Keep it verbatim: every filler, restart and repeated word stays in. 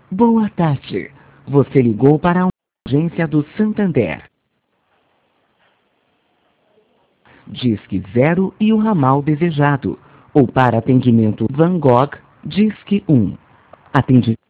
Boa tarde. Você ligou para a agência do Santander. Disque zero e o ramal desejado. Ou para atendimento Van Gogh, Disque um. Atendi.